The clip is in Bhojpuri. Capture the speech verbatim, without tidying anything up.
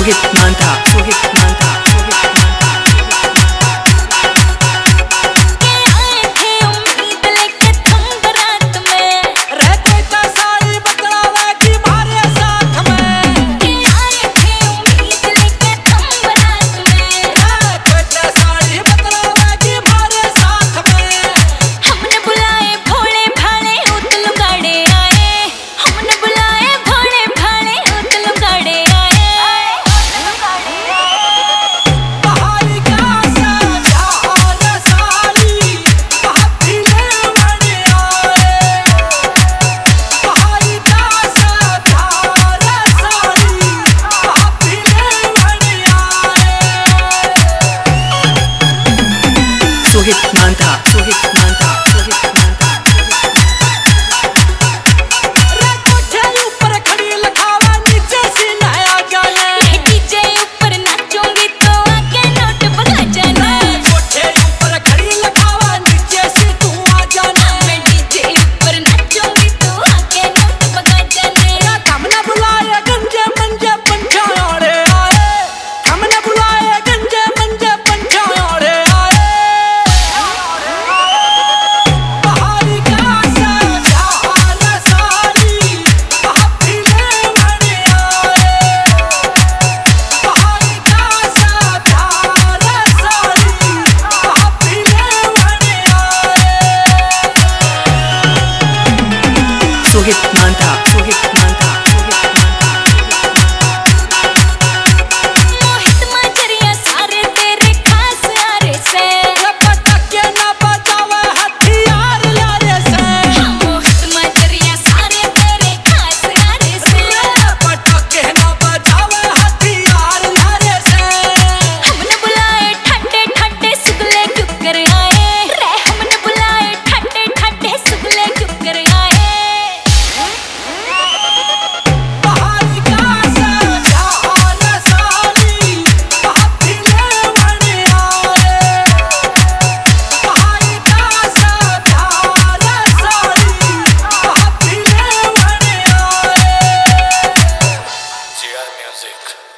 Sohit Manta, Sohit Manta, Sohit Manta. Sohit Manta, Sohit Manta, Sohit Manta. Sohit Manta, Sohit Manta, Sohit Manta. मोहित मजरिया सारे तेरे खास आरे से पटके ना बजावे हथियार लारे से मोहित मजरिया सारे तेरे खास आरे से पटके ना बजावे हथियार लारे से हमने बुलाए ठंडे ठंडे सुगले क्यों कर आए रे हमने बुलाए ठंडे ठंडे सुगले क्यों कर आए Music.